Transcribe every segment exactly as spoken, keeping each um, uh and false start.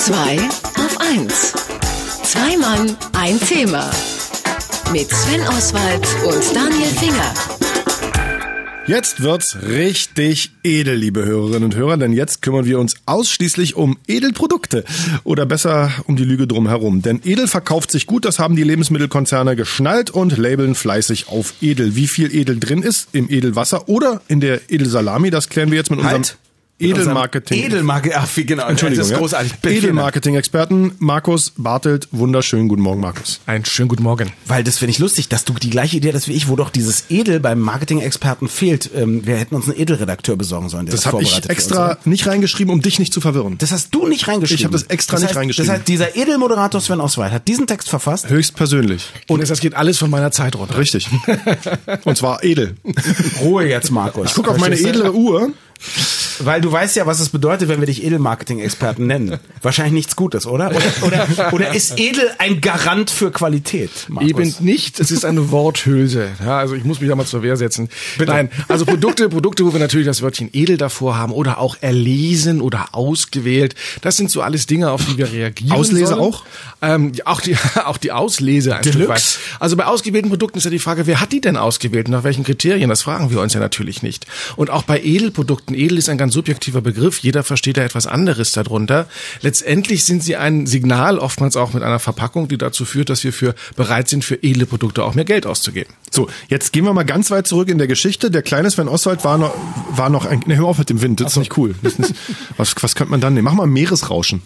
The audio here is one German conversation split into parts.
Zwei auf eins. Zwei Mann, ein Thema. Mit Sven Oswald und Daniel Finger. Jetzt wird's richtig edel, liebe Hörerinnen und Hörer, denn jetzt kümmern wir uns ausschließlich um Edelprodukte oder besser um die Lüge drumherum. Denn edel verkauft sich gut, das haben die Lebensmittelkonzerne geschnallt und labeln fleißig auf edel. Wie viel edel drin ist im Edelwasser oder in der Edelsalami, das klären wir jetzt mit unserem halt. Edelmarketing. Edelmarketing, ach, genau. Entschuldigung, das ist großartig. Ja. Edelmarketing-Experten Markus Bartelt. Wunderschönen guten Morgen, Markus. Einen schönen guten Morgen. Weil das finde ich lustig, dass du die gleiche Idee hast wie ich, wo doch dieses Edel beim Marketing-Experten fehlt. Ähm, wir hätten uns einen Edelredakteur besorgen sollen, der das, das habe ich extra uns, nicht reingeschrieben, um dich nicht zu verwirren. Das hast du nicht reingeschrieben. Ich habe das extra das nicht heißt, reingeschrieben. Das heißt, dieser Edelmoderator Sven Oswald hat diesen Text verfasst. Höchstpersönlich. Und das geht alles von meiner Zeit runter. Richtig. Und zwar edel. Ruhe jetzt, Markus. Ich gucke auf meine edle Uhr. Weil du weißt ja, was es bedeutet, wenn wir dich Edelmarketing-Experten nennen. Wahrscheinlich nichts Gutes, oder? Oder, oder, oder ist edel ein Garant für Qualität, Markus? Eben nicht, es ist eine Worthülse. Ja, also ich muss mich da mal zur Wehr setzen. Bitte. Nein, also Produkte, Produkte, wo wir natürlich das Wörtchen edel davor haben oder auch erlesen oder ausgewählt. Das sind so alles Dinge, auf die wir reagieren Auslese sollen. auch? Ähm, auch die, auch die Auslese ein Deluxe. Stück weit. Also bei ausgewählten Produkten ist ja die Frage, wer hat die denn ausgewählt und nach welchen Kriterien? Das fragen wir uns ja natürlich nicht. Und auch bei Edelprodukten, edel ist ein ganz subjektiver Begriff, jeder versteht da etwas anderes darunter. Letztendlich sind sie ein Signal, oftmals auch mit einer Verpackung, die dazu führt, dass wir für bereit sind, für edle Produkte auch mehr Geld auszugeben. So, jetzt gehen wir mal ganz weit zurück in der Geschichte. Der kleine Sven Oswald war noch, war noch ein, ne, hör auf mit dem Wind, das ist nicht cool. Das ist nicht, was, was könnte man dann nehmen? Mach mal Meeresrauschen.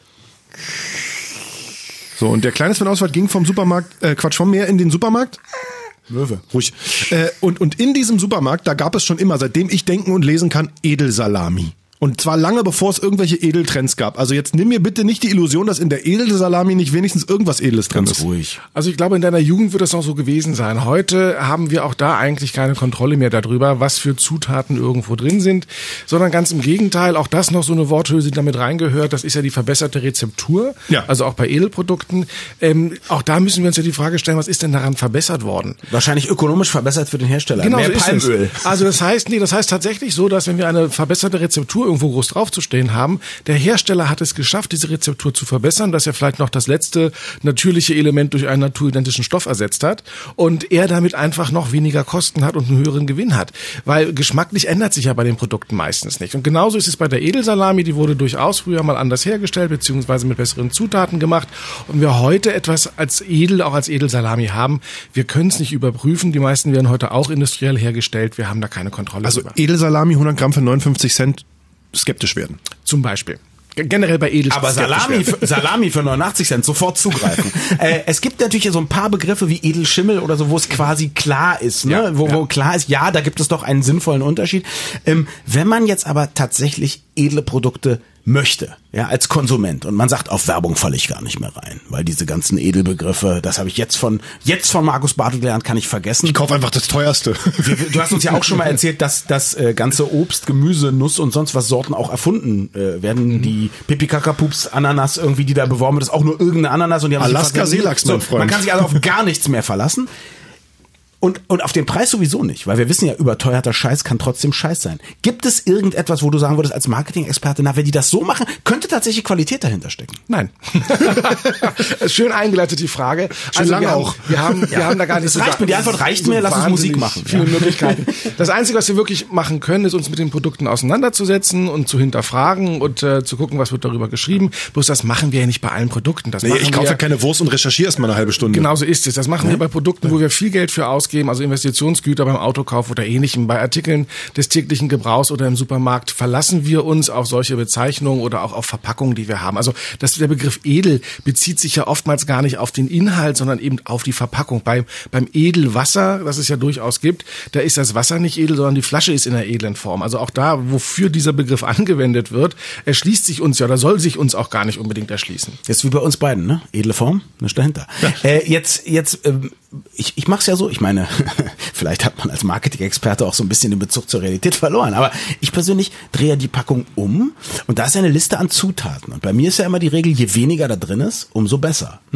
So, und der kleine Sven Oswald ging vom Supermarkt, äh, Quatsch, vom Meer in den Supermarkt. Möwe. Ruhig. Äh, und, und in diesem Supermarkt, da gab es schon immer, seitdem ich denken und lesen kann, Edelsalami. Und zwar lange bevor es irgendwelche Edeltrends gab. Also jetzt nimm mir bitte nicht die Illusion, dass in der Edelsalami nicht wenigstens irgendwas Edles drin ist. Ruhig. Also ich glaube, in deiner Jugend wird das noch so gewesen sein. Heute haben wir auch da eigentlich keine Kontrolle mehr darüber, was für Zutaten irgendwo drin sind, sondern ganz im Gegenteil, auch das noch so eine Worthülse, die damit reingehört, das ist ja die verbesserte Rezeptur, ja. Also auch bei Edelprodukten. Ähm, auch da müssen wir uns ja die Frage stellen, was ist denn daran verbessert worden? Wahrscheinlich ökonomisch verbessert für den Hersteller. Genau, mehr so ist Palmöl. Es. Also das heißt, nee, das heißt tatsächlich so, dass wenn wir eine verbesserte Rezeptur irgendwo groß draufzustehen haben, der Hersteller hat es geschafft, diese Rezeptur zu verbessern, dass er vielleicht noch das letzte natürliche Element durch einen naturidentischen Stoff ersetzt hat und er damit einfach noch weniger Kosten hat und einen höheren Gewinn hat. Weil geschmacklich ändert sich ja bei den Produkten meistens nicht. Und genauso ist es bei der Edelsalami, die wurde durchaus früher mal anders hergestellt, beziehungsweise mit besseren Zutaten gemacht. Und wir heute etwas als edel, auch als Edelsalami haben, wir können es nicht überprüfen. Die meisten werden heute auch industriell hergestellt. Wir haben da keine Kontrolle Also drüber. Edelsalami hundert Gramm für neunundfünfzig Cent skeptisch werden. Zum Beispiel. Generell bei Edel. Aber Salami für, Salami für neunundachtzig Cent, sofort zugreifen. äh, es gibt natürlich so ein paar Begriffe wie Edelschimmel oder so, wo es quasi klar ist, ne? Ja, wo, ja. wo klar ist, ja, da gibt es doch einen sinnvollen Unterschied. Ähm, wenn man jetzt aber tatsächlich edle Produkte möchte, ja, als Konsument, und man sagt, auf Werbung falle ich gar nicht mehr rein, weil diese ganzen Edelbegriffe, das habe ich jetzt von jetzt von Markus Bartelt gelernt, kann ich vergessen. Ich kaufe einfach das teuerste. Du hast uns ja auch schon mal erzählt, dass das äh, ganze Obst, Gemüse, Nuss und sonst was Sorten auch erfunden äh, werden. Mhm. Die Pipi Kaka Pups Ananas irgendwie, die da beworben wird, ist auch nur irgendeine Ananas und die haben Alaska Seelachs, mein so, Freund. Man kann sich also auf gar nichts mehr verlassen. Und, und auf den Preis sowieso nicht, weil wir wissen ja, überteuerter Scheiß kann trotzdem Scheiß sein. Gibt es irgendetwas, wo du sagen würdest als Marketing-Experte, na, wenn die das so machen, könnte tatsächlich Qualität dahinter stecken? Nein. Schön eingeleitet die Frage. Schön also lange wir auch. Haben, wir haben, wir haben da gar nicht das so reicht mir, die Antwort reicht mir, lass uns Musik machen. Viele ja. Möglichkeiten. Das Einzige, was wir wirklich machen können, ist uns mit den Produkten auseinanderzusetzen und zu hinterfragen und äh, zu gucken, was wird darüber geschrieben. Bloß das machen wir ja nicht bei allen Produkten. Das Nee, machen ich kaufe wir, ja keine Wurst und recherchiere erst mal eine halbe Stunde. Genau so ist es. Das machen wir bei Produkten, wo wir viel Geld für ausgeben, also Investitionsgüter beim Autokauf oder ähnlichem. Bei Artikeln des täglichen Gebrauchs oder im Supermarkt verlassen wir uns auf solche Bezeichnungen oder auch auf Verpackungen, die wir haben. Also das, der Begriff edel bezieht sich ja oftmals gar nicht auf den Inhalt, sondern eben auf die Verpackung. Bei, beim Edelwasser, das es ja durchaus gibt, da ist das Wasser nicht edel, sondern die Flasche ist in einer edlen Form. Also auch da, wofür dieser Begriff angewendet wird, erschließt sich uns ja oder soll sich uns auch gar nicht unbedingt erschließen. Jetzt wie bei uns beiden, ne? Edle Form, nicht dahinter. Ja. Äh, jetzt, jetzt, ähm, ich, ich mach's ja so, ich meine, vielleicht hat man als Marketing-Experte auch so ein bisschen den Bezug zur Realität verloren, aber ich persönlich drehe die Packung um und da ist eine Liste an Zutaten und bei mir ist ja immer die Regel, je weniger da drin ist, umso besser, ne?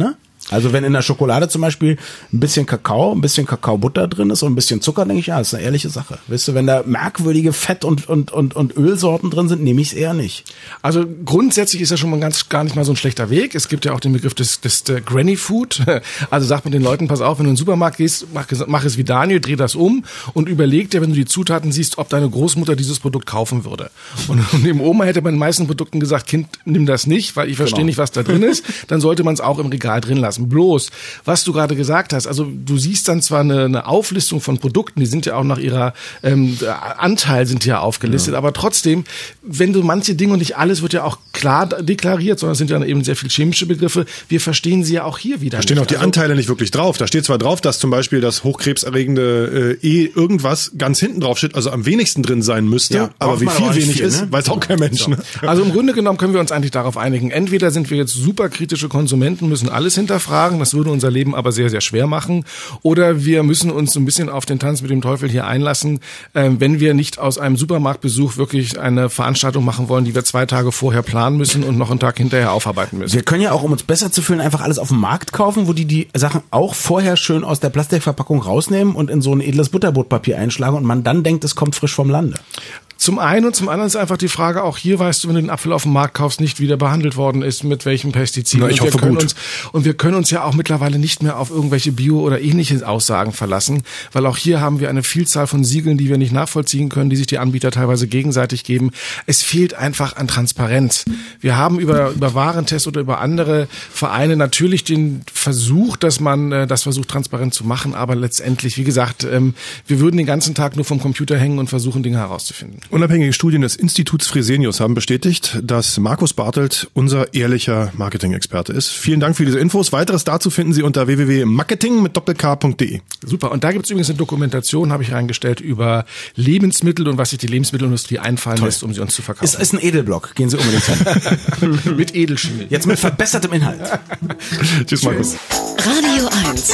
Also wenn in der Schokolade zum Beispiel ein bisschen Kakao, ein bisschen Kakaobutter drin ist und ein bisschen Zucker, denke ich, ja, ist eine ehrliche Sache. Weißt du, wenn da merkwürdige Fett- und, und, und, und Ölsorten drin sind, nehme ich es eher nicht. Also grundsätzlich ist ja schon mal ganz gar nicht mal so ein schlechter Weg. Es gibt ja auch den Begriff des, des, des Granny Food. Also sagt man den Leuten, pass auf, wenn du in den Supermarkt gehst, mach, mach es wie Daniel, dreh das um und überleg dir, wenn du die Zutaten siehst, ob deine Großmutter dieses Produkt kaufen würde. Und, und dem Oma hätte bei den meisten Produkten gesagt, Kind, nimm das nicht, weil ich verstehe genau. nicht, was da drin ist. Dann sollte man es auch im Regal drin lassen. Bloß, was du gerade gesagt hast, also du siehst dann zwar eine, eine Auflistung von Produkten, die sind ja auch nach ihrer ähm, Anteil sind ja aufgelistet, ja. aber trotzdem, wenn du manche Dinge und nicht alles wird ja auch klar deklariert, sondern es sind ja eben sehr viel chemische Begriffe, wir verstehen sie ja auch hier wieder. Da stehen nicht. auch die also, Anteile nicht wirklich drauf. Da steht zwar drauf, dass zum Beispiel das hochkrebserregende äh, E irgendwas ganz hinten drauf steht, also am wenigsten drin sein müsste, ja, aber wie viel wenig viel, ist, ne? weiß auch kein Mensch. So. Ne? Also im Grunde genommen können wir uns eigentlich darauf einigen, entweder sind wir jetzt super kritische Konsumenten, müssen alles hinterfragen, das würde unser Leben aber sehr, sehr schwer machen. Oder wir müssen uns so ein bisschen auf den Tanz mit dem Teufel hier einlassen, äh, wenn wir nicht aus einem Supermarktbesuch wirklich eine Veranstaltung machen wollen, die wir zwei Tage vorher planen müssen und noch einen Tag hinterher aufarbeiten müssen. Wir können ja auch, um uns besser zu fühlen, einfach alles auf dem Markt kaufen, wo die die Sachen auch vorher schön aus der Plastikverpackung rausnehmen und in so ein edles Butterbrotpapier einschlagen und man dann denkt, es kommt frisch vom Lande. Zum einen und zum anderen ist einfach die Frage, auch hier weißt du, wenn du den Apfel auf dem Markt kaufst, nicht wie der behandelt worden ist, mit welchem Pestizid. Na, ich und hoffe wir können gut. Uns, und wir können uns ja auch mittlerweile nicht mehr auf irgendwelche Bio- oder ähnliche Aussagen verlassen, weil auch hier haben wir eine Vielzahl von Siegeln, die wir nicht nachvollziehen können, die sich die Anbieter teilweise gegenseitig geben. Es fehlt einfach an Transparenz. Wir haben über, über Warentest oder über andere Vereine natürlich den Versuch, dass man äh, das versucht, transparent zu machen, aber letztendlich, wie gesagt, ähm, wir würden den ganzen Tag nur vom Computer hängen und versuchen, Dinge herauszufinden. Unabhängige Studien des Instituts Fresenius haben bestätigt, dass Markus Bartelt unser ehrlicher Marketing-Experte ist. Vielen Dank für diese Infos. Weiteres dazu finden Sie unter w w w punkt marketing mit doppelk punkt de. Super. Und da gibt es übrigens eine Dokumentation, habe ich reingestellt, über Lebensmittel und was sich die Lebensmittelindustrie einfallen Toll. lässt, um sie uns zu verkaufen. Ist, ist ein Edelblock. Gehen Sie unbedingt hin. Mit Edelschmied. Jetzt mit verbessertem Inhalt. Tschüss, Markus. Radio eins.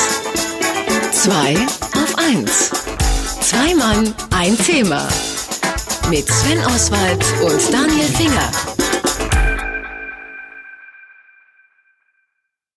Zwei auf eins. Zwei Mann, ein Thema. Mit Sven Oswald und Daniel Finger.